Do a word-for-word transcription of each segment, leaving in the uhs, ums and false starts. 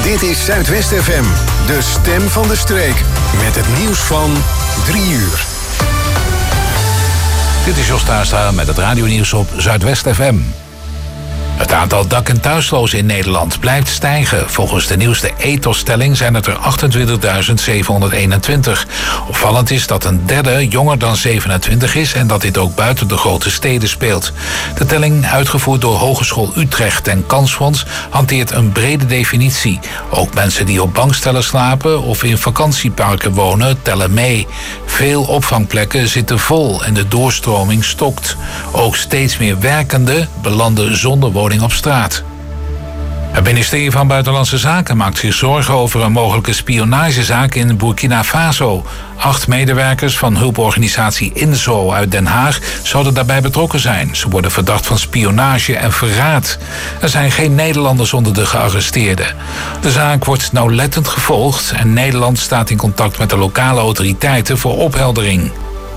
Dit is Zuidwest F M, de stem van de streek. Met het nieuws van drie uur. Dit is Jos Tuinstra met het radionieuws op Zuidwest F M. Het aantal dak- en thuislozen in Nederland blijft stijgen. Volgens de nieuwste Ethos-telling zijn het er achtentwintigduizend zevenhonderdeenentwintig. Opvallend is dat een derde jonger dan zevenentwintig is en dat dit ook buiten de grote steden speelt. De telling, uitgevoerd door Hogeschool Utrecht en Kansfonds, hanteert een brede definitie. Ook mensen die op bankstellen slapen of in vakantieparken wonen tellen mee. Veel opvangplekken zitten vol en de doorstroming stokt. Ook steeds meer werkenden belanden zonder woning op straat. Het ministerie van Buitenlandse Zaken maakt zich zorgen over een mogelijke spionagezaak in Burkina Faso. Acht medewerkers van hulporganisatie INZO uit Den Haag zouden daarbij betrokken zijn. Ze worden verdacht van spionage en verraad. Er zijn geen Nederlanders onder de gearresteerden. De zaak wordt nauwlettend gevolgd en Nederland staat in contact met de lokale autoriteiten voor opheldering.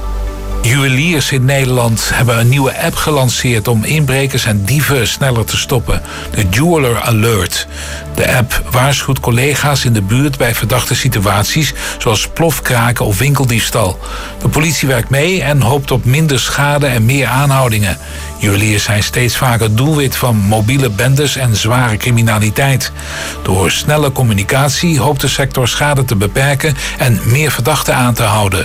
Juweliers in Nederland hebben een nieuwe app gelanceerd om inbrekers en dieven sneller te stoppen. De Jeweler Alert. De app waarschuwt collega's in de buurt bij verdachte situaties zoals plofkraken of winkeldiefstal. De politie werkt mee en hoopt op minder schade en meer aanhoudingen. Juweliers zijn steeds vaker doelwit van mobiele bendes en zware criminaliteit. Door snelle communicatie hoopt de sector schade te beperken en meer verdachten aan te houden.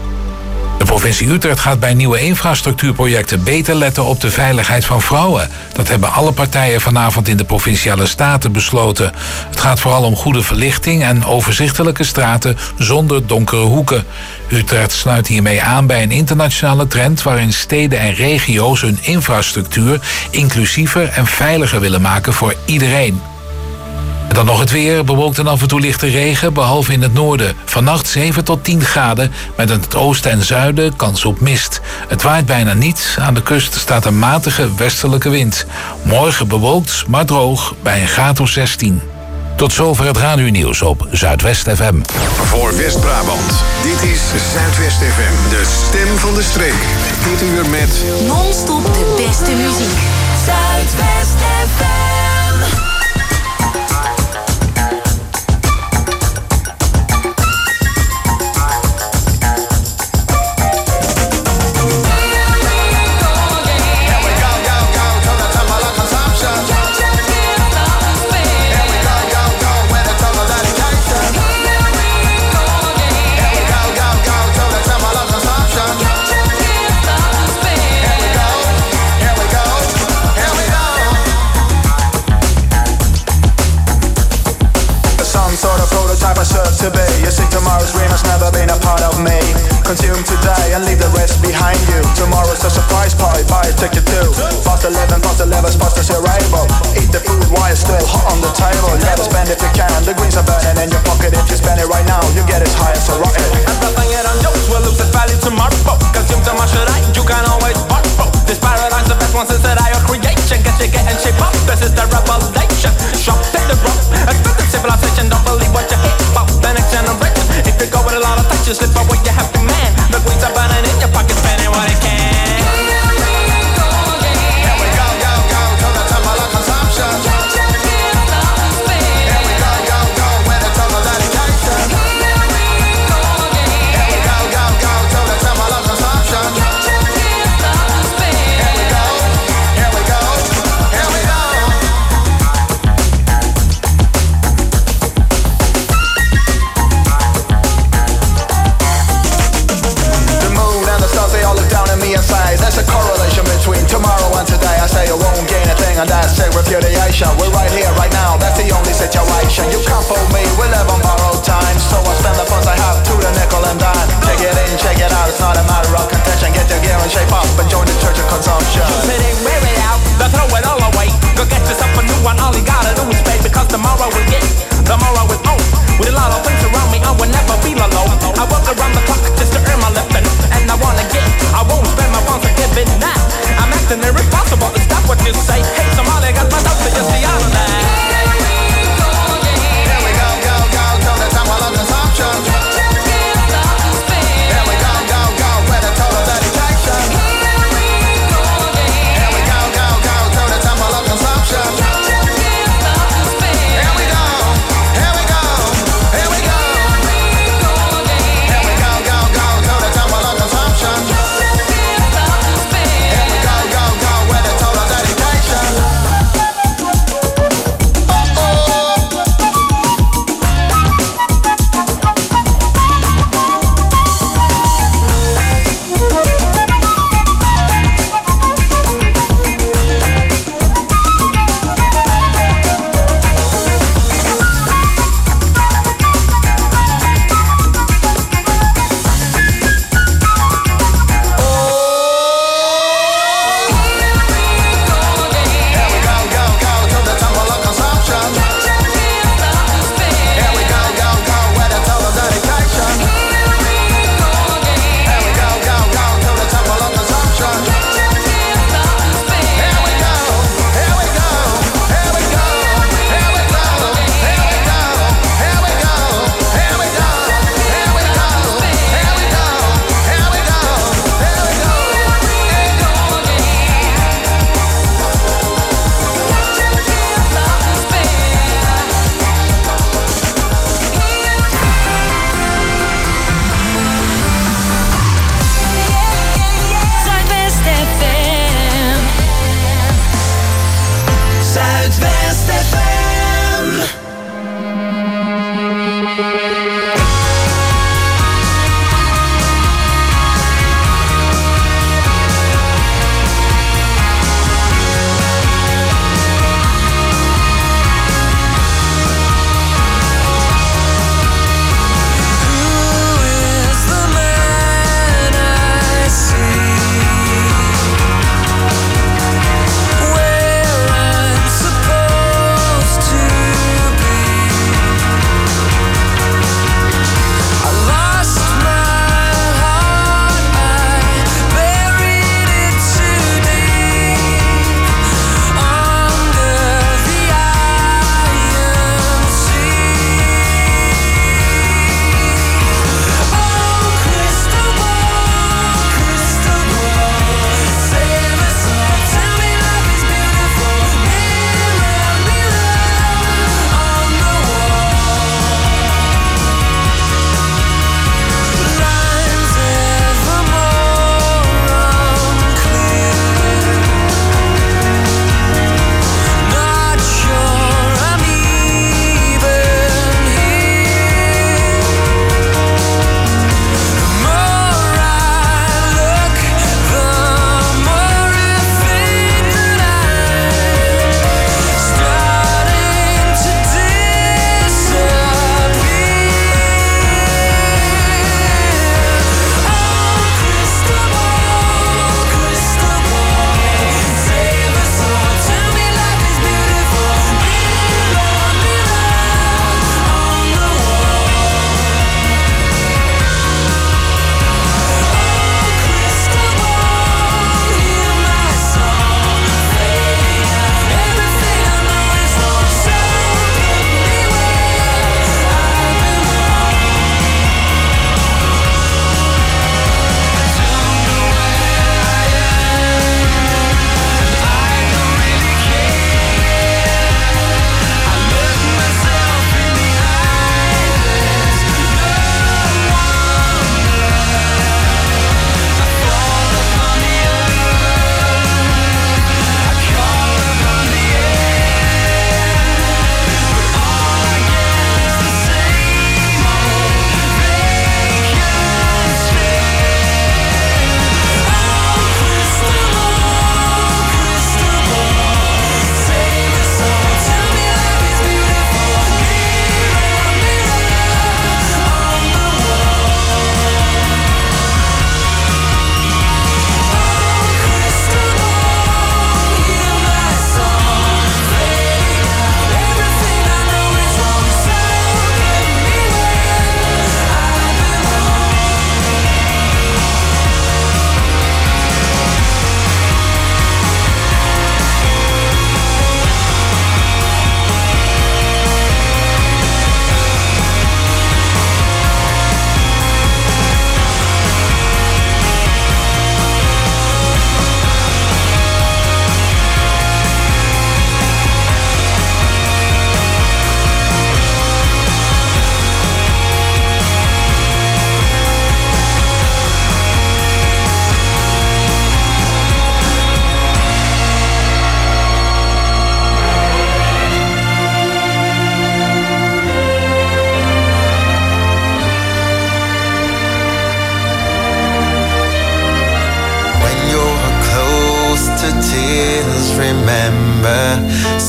De provincie Utrecht gaat bij nieuwe infrastructuurprojecten beter letten op de veiligheid van vrouwen. Dat hebben alle partijen vanavond in de Provinciale Staten besloten. Het gaat vooral om goede verlichting en overzichtelijke straten zonder donkere hoeken. Utrecht sluit hiermee aan bij een internationale trend waarin steden en regio's hun infrastructuur inclusiever en veiliger willen maken voor iedereen. En dan nog het weer, bewolkt en af en toe lichte regen, behalve in het noorden. Vannacht zeven tot tien graden, met in het oosten en zuiden kans op mist. Het waait bijna niet, aan de kust staat een matige westelijke wind. Morgen bewolkt, maar droog, bij een graad of zestien. Tot zover het radionieuws op Zuidwest F M. Voor West-Brabant, dit is Zuidwest F M, de stem van de streek. Dit uur met non-stop de beste muziek. Zuidwest F M. I serve to be. You see tomorrow's dream has never been a part of me. Consume today and leave the rest behind you. Tomorrow's a surprise party, buy a ticket too. Past eleven, past eleven, past as you're able. Eat the food while it's still hot on the table. You gotta spend if you can, the greens are burning in your pocket. If you spend it right now, you get as high as a rocket. And nothing it on jokes will lose its value tomorrow. Consume too much today, you can always borrow. This paradise, the best one since that I creation. Get you getting shape up, this is the revelation. Shop, take the rope, expensive civilization, don't believe what you hear about the next generation. If you go with a lot of touch, you slip away, you happy man. The greens are burning in your pocket, spending what it can. Here we go, go, go, to the temple of consumption.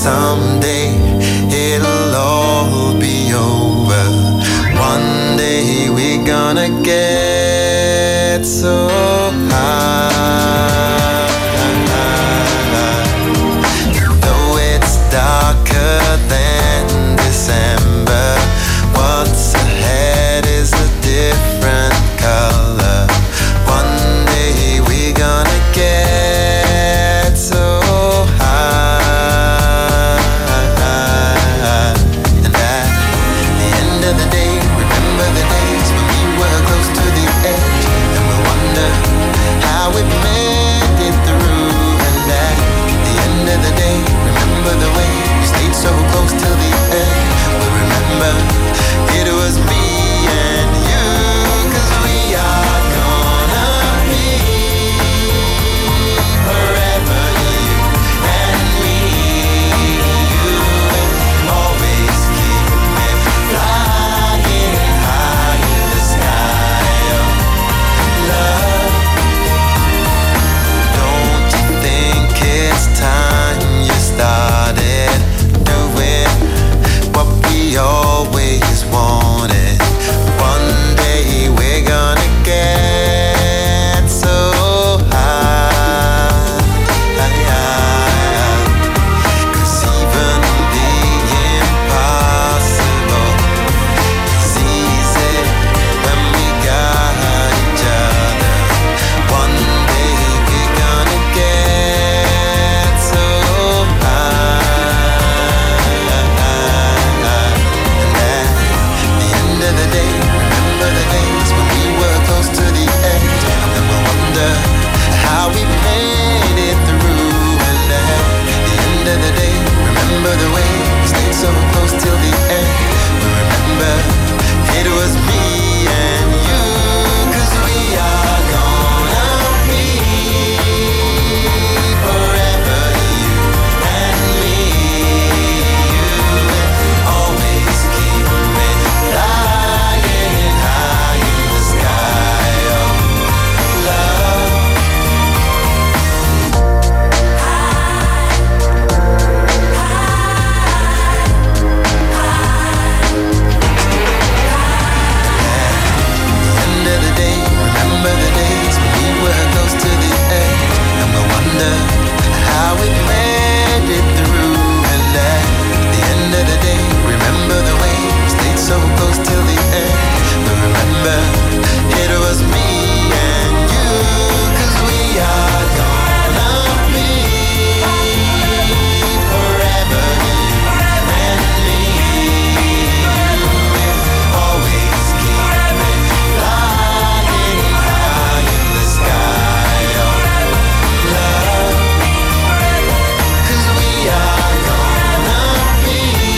someday it'll all be over. One day we're gonna get so high. Though it's darker than December, what's ahead is a different color. One day we're gonna get so high. And at the end of the day, remember the days when we were close to the edge, and we'll wonder how we made it through. And at the end of the day, remember the way we stayed so close till the end. We'll remember it was me and you, 'cause we are gonna be forever, you and me. You will always keep me flying high in the sky of love. Don't you think it's time you started doing what we always wanted? One day we're gonna get so high. 'Cause even the impossible is easy when we got each other. One day we're gonna get so high. And at the end of the day, remember the days when we were close to the edge, and we'll wonder how we made it through. And at the end of the day, remember the way we stayed so close till the end. We remember it was me and you, 'cause we are gonna be forever, you and me. You will always keep me flying high in the sky of love. End of the day, remember the days when we were close to the edge, and we'll wonder how we made it through. And at the end of the day, remember the way we stayed so close till the end. We remember it was me and you, 'cause we are gonna be forever, you and me. You will always keep me flying high in the sky of love. 'Cause we are gonna be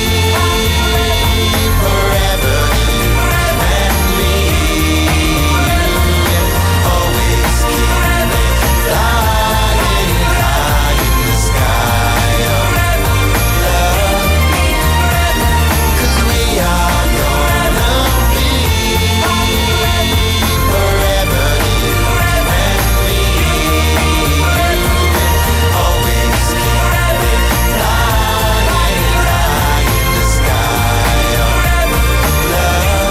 forever, you and me. You will always keep me flying high in the sky of love. 'Cause we are gonna be forever, you and me. You will always keep me flying high in the sky of love.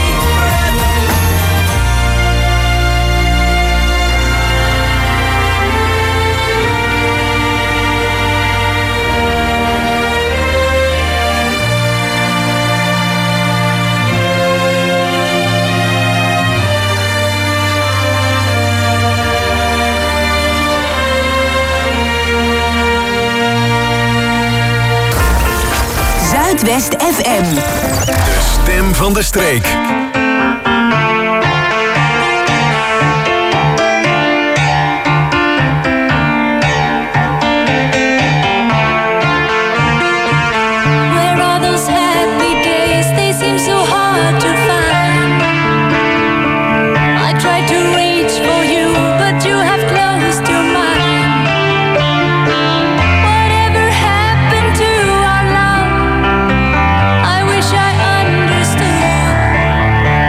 Zuidwest F M. De stem van de streek. Where are those happy days? They seem so hard to find. I tried to reach for you, but you have closed your mind. Whatever happened to our love? I wish I understood.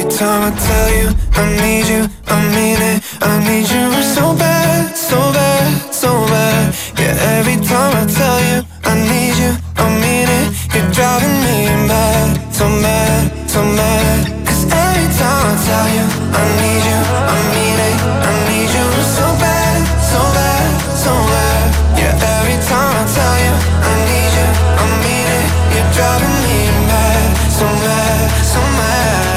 time I tell you I need you, I mean it, I need you so bad, so bad, so bad. Yeah, every time I tell you I need you, I mean it. You're driving me mad, so mad, so mad. Cause every time I tell you I need you, I mean it, I need you so bad, so bad, so bad. Yeah, every time I tell you I need you, I mean it. You're driving me mad, so mad, so mad.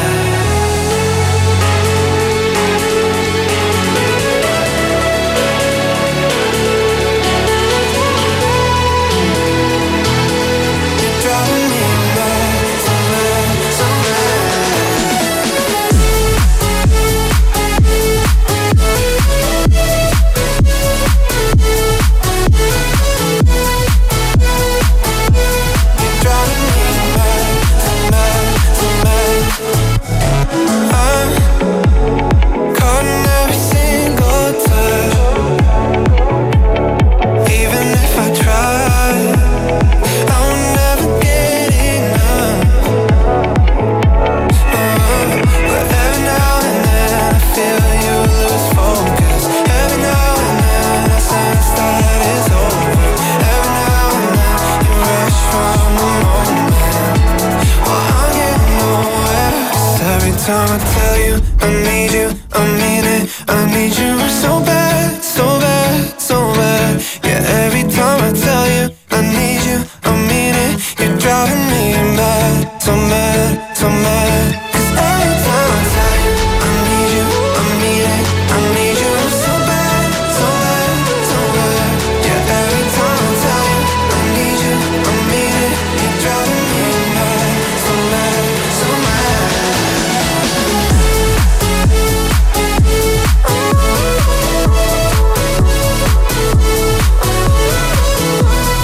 Time I tell you I need you, I mean it, I need you so bad, so bad, so bad. Yeah, every time I tell you I need you, I mean it. You're driving me mad, so mad, so mad. Cause every time I tell you I need you, I mean it, I need you so bad, so bad, so bad. Yeah, every time I tell you I need you, I mean it. You're driving me mad, so mad, so mad.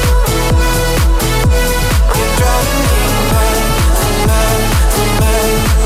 Driving me mad, so mad, so mad.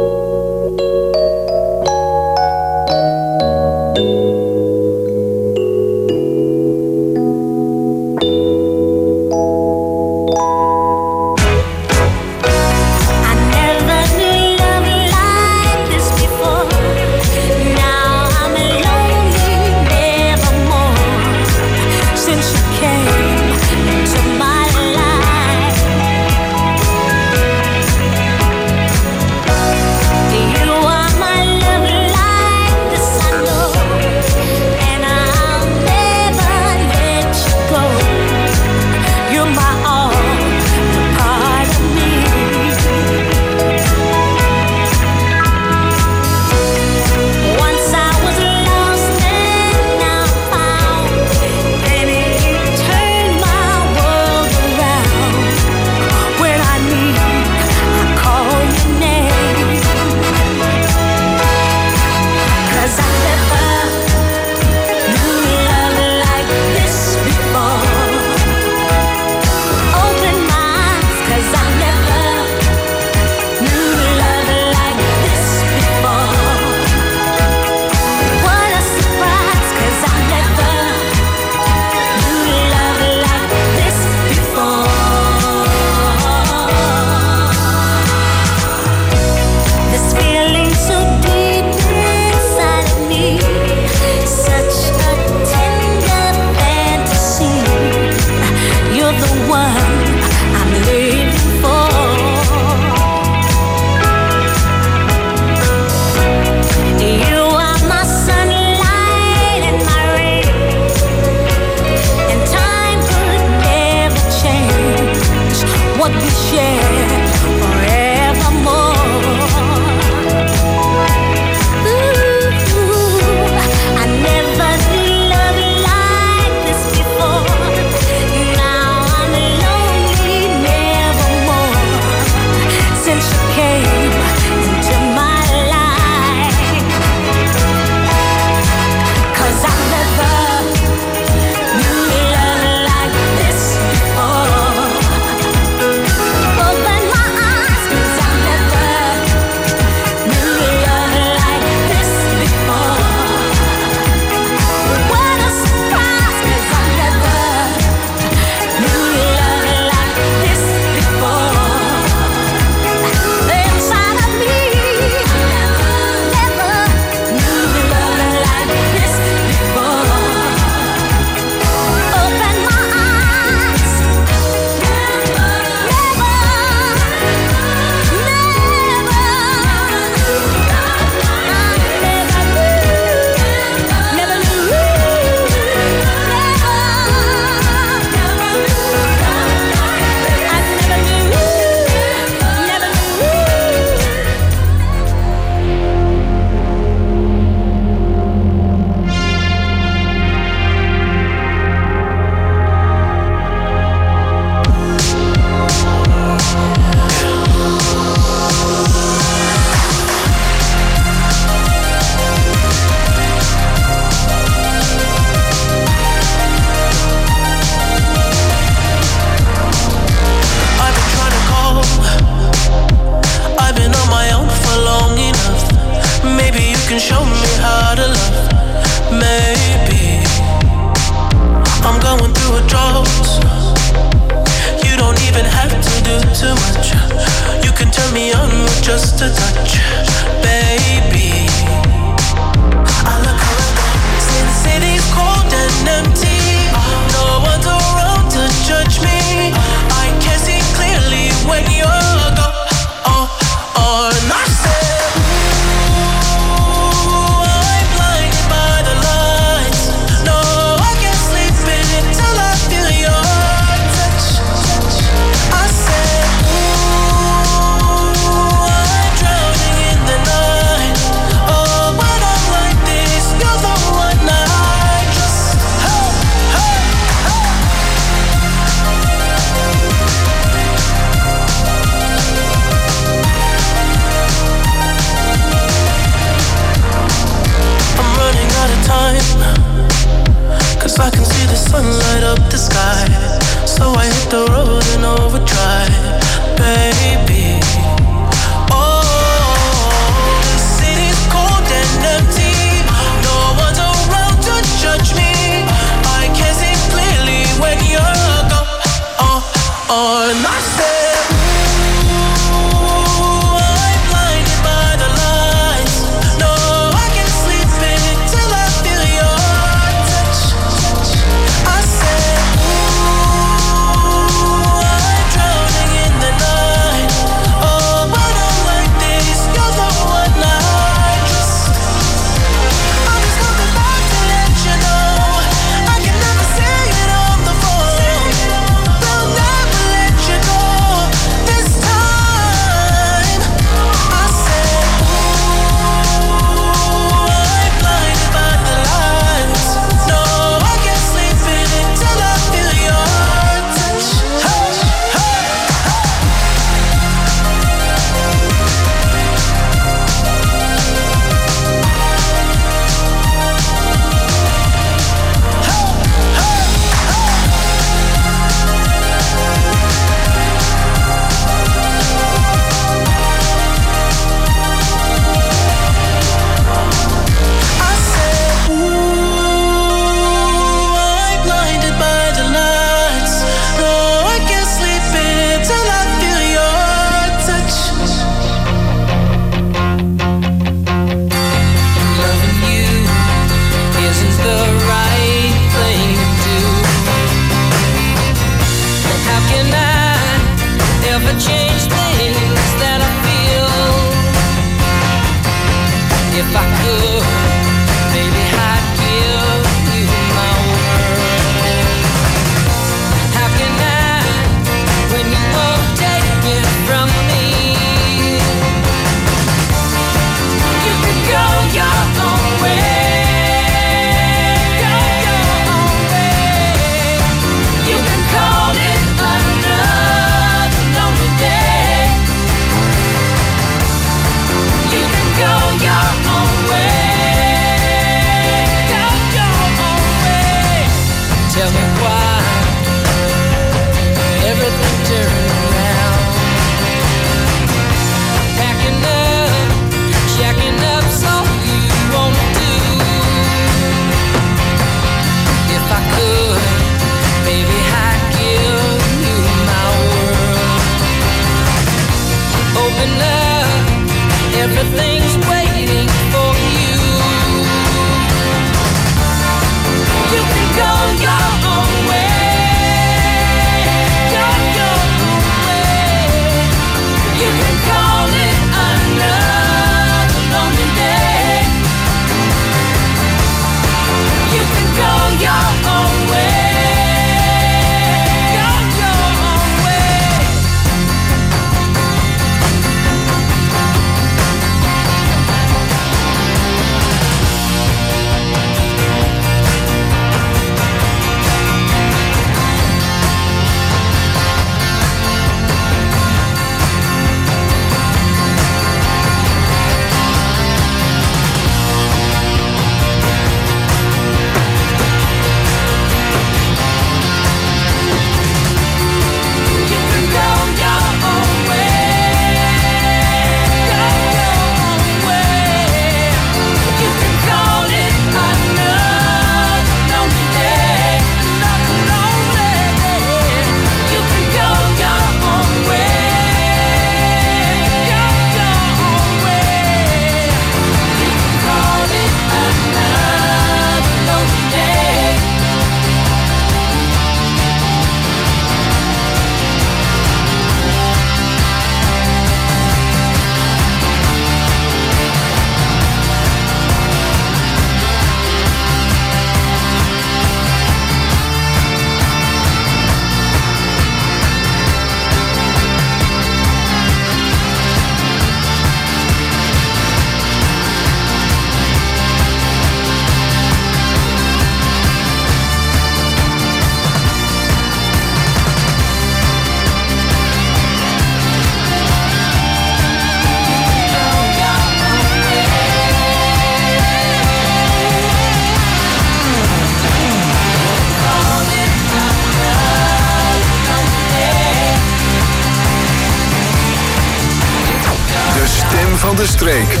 van de streek.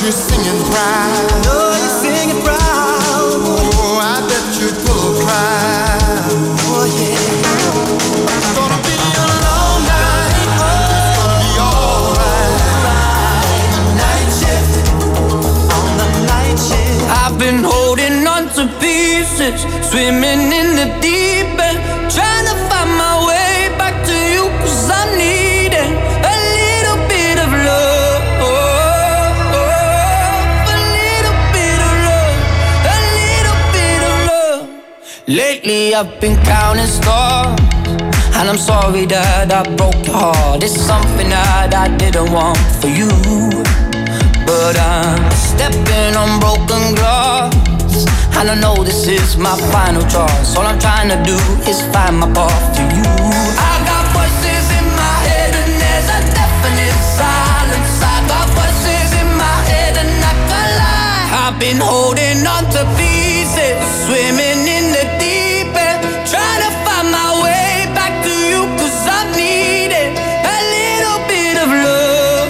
you singing proud. I know you're singing proud. Oh, I bet you're full of pride. Oh yeah. It's gonna be a long night. It's gonna be alright. On the night shift. On the night shift. I've been holding on to pieces, swimming in the deep end, trying to find my way back to you, 'cause I'm needing a little bit of love, a little bit of love, a little bit of love. Lately I've been counting stars, and I'm sorry that I broke your heart. It's something that I didn't want for you, but I'm stepping on broken glass, and I know this is my final choice. All I'm trying to do is find my path to you. I got voices in my head and there's a definite silence. I got voices in my head and I can't lie. I've been holding on to pieces, swimming in the deep end, trying to find my way back to you, 'cause I'm needing a little bit of love,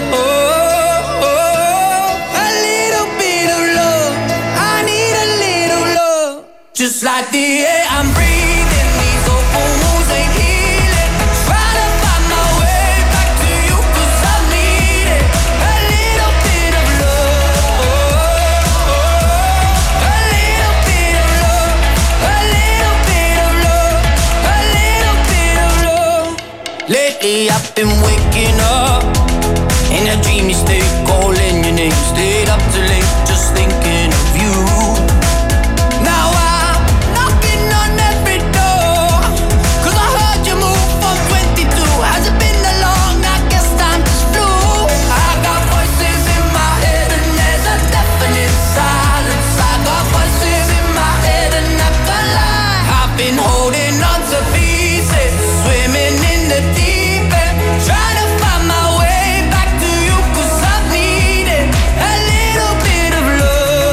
a little bit of love. I need a little love, just like the air I'm breathing. These open wounds ain't healing. Trying to find my way back to you, 'cause I'm needing a little bit of love, a little bit of love, a little bit of love, a little bit of love. Lately I've been waking up in a dreamy state, calling your name, stayed up too late, just thinking of you. Now I'm knocking on every door, 'cause I heard you move from twenty-two. Has it been that long? I guess time just flew. I got voices in my head and there's a definite silence. I got voices in my head and I can't lie. I've been holding on to pieces, swimming in the deep end, trying to find my way back to you, 'cause I'm needing a little bit of love,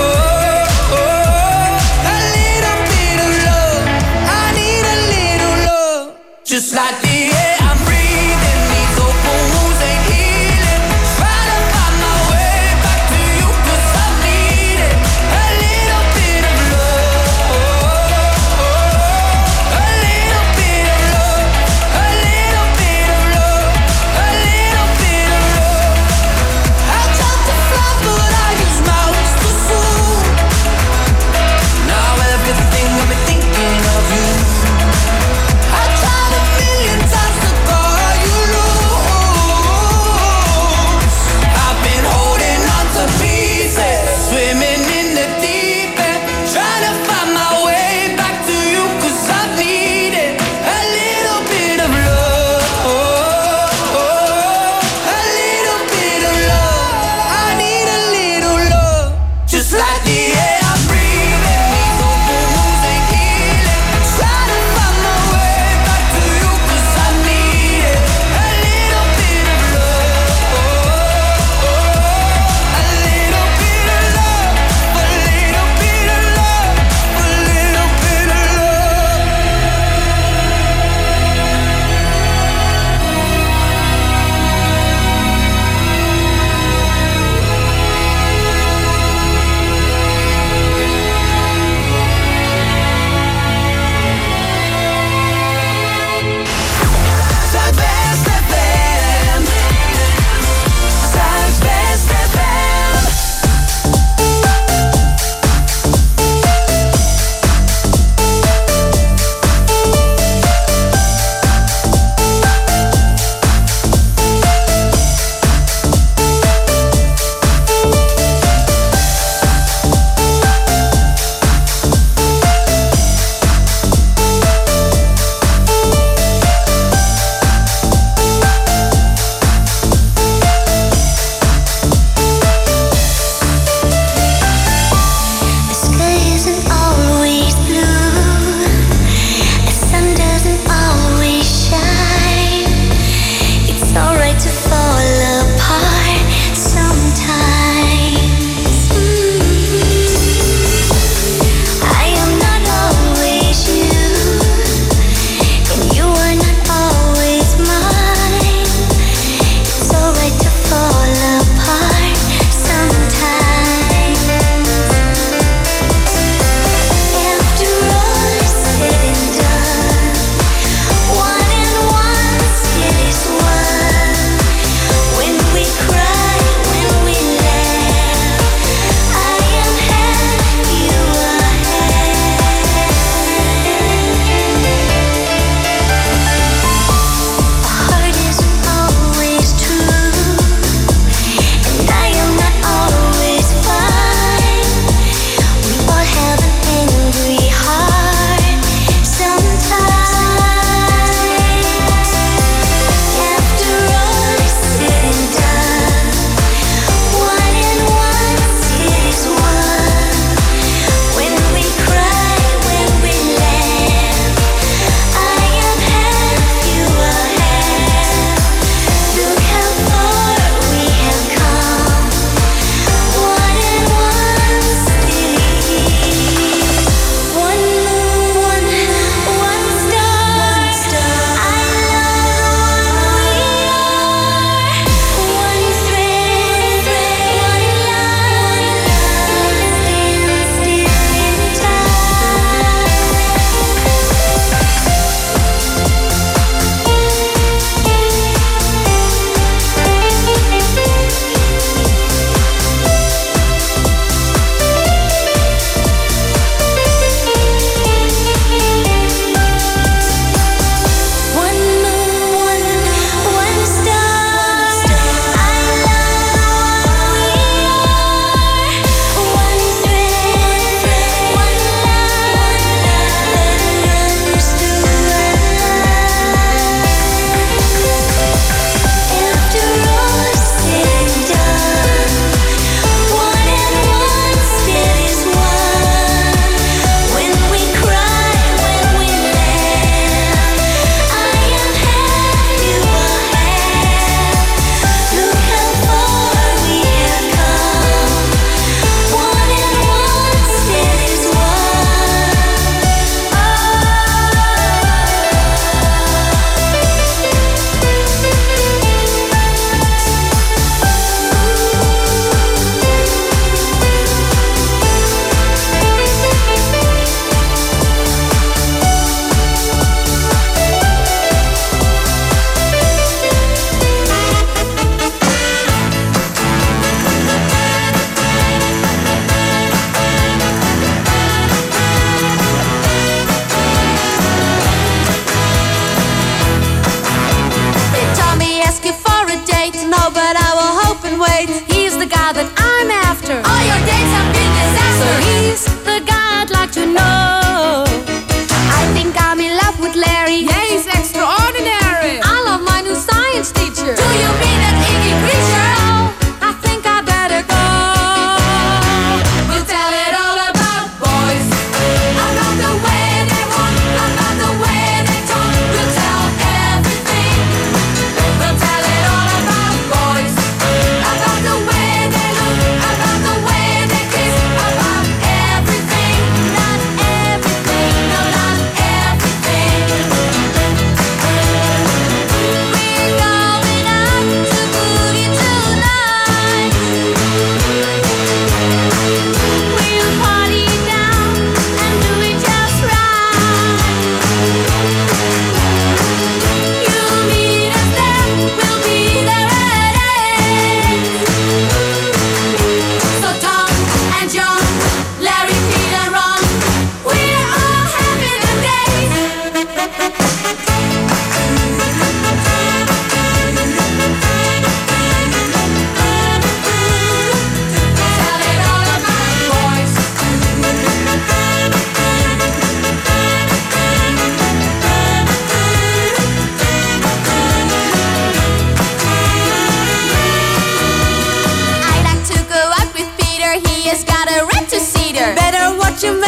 a little bit of love. I need a little love, just like the air I'm breathing. These open wounds ain't healing. Trying to find my way back to you, 'cause I'm needing a little bit of love, a little bit of love, a little bit of love, a little bit of love. I tried to fly, but I use my wings too soon. Now everything I've been thinking of you. I tried a million times to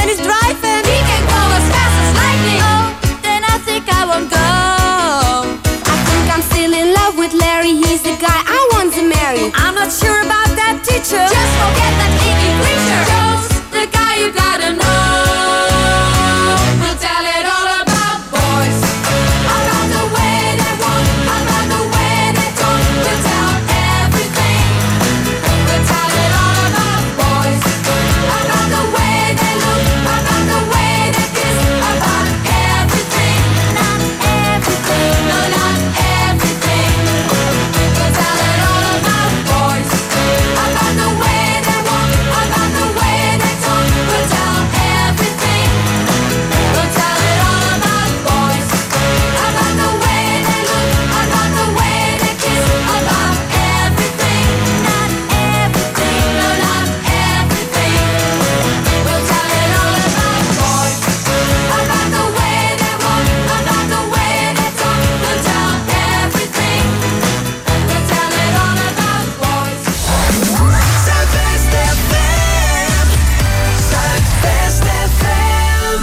and he's driving. He can go as fast as lightning. Oh, then I think I won't go. I think I'm still in love with Larry. He's the guy I want to marry. I'm not sure about that teacher. Just forget that icky creature. Joe's the guy you gotta know. We'll tell it all about boys, about the way they walk, about the way they talk. We'll tell everything. We'll tell it all about boys, about the way they look, about the way they kiss, about everything. Not everything, no, not everything. We'll tell it all about boys, about the way they walk, about the way they talk. We'll tell everything. We'll tell it all about boys, about the way they look, about the way they kiss, about everything. Not everything, no, not everything. We'll tell it all about boys, about the way they walk, about the way they talk. We'll tell everything. We'll tell it all about boys. Zuidwest F M. Zuidwest F M.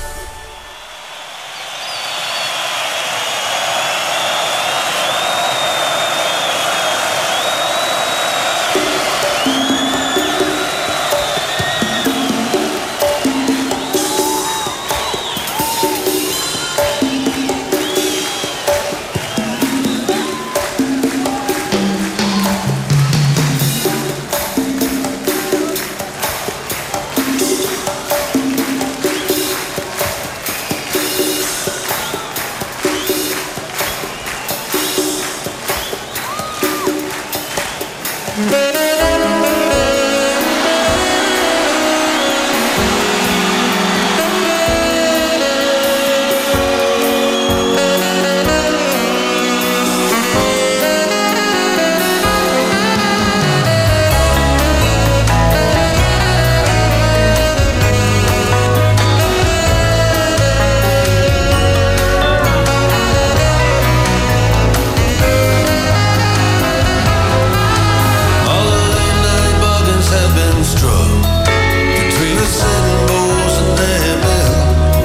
All the late night bargains have been struck between the sitting bulls and their bill.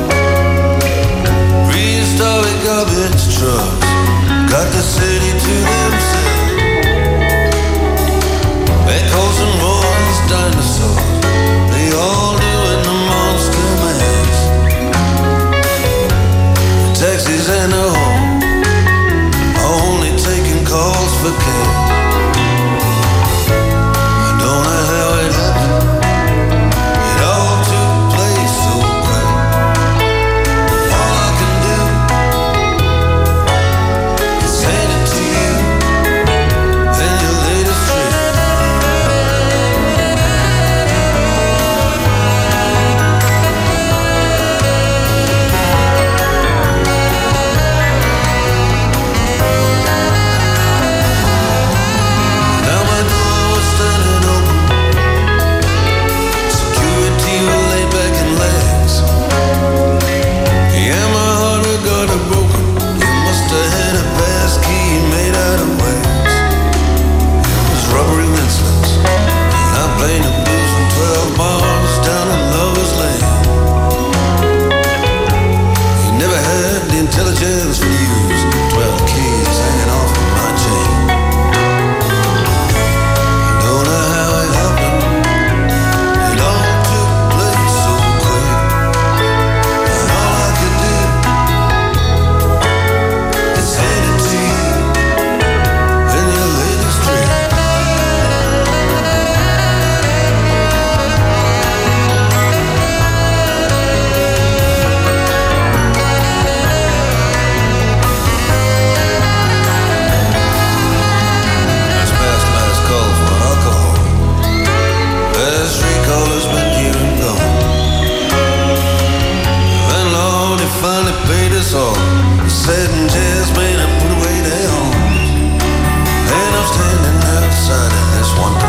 Prehistoric garbage trucks got the city to themselves. Echoes and roars, dinosaurs, they all doing the monster mash. Taxis and the home are only taking calls for cash. I don't know how it happened. It all took place so quick. All I can do is hand it to you and your latest trick. Now my door was standing open. Security were laid back in legs. Yeah, my heart had got it broken. You must have had a pass key made out of wax. It was rubbery insolence. And I played the blues in twelve bars down in Lover's Lane. He never had the intelligence for use twelve keys hanging off of my chain. Don't know how it happened. It all took place so quick. And all I could do is hand it to you and your latest trick. That's past last call for alcohol. Last recall has been here and gone. Landlord, he finally paid us all. The satin chairs made him put away their homes. And I'm standing outside in this one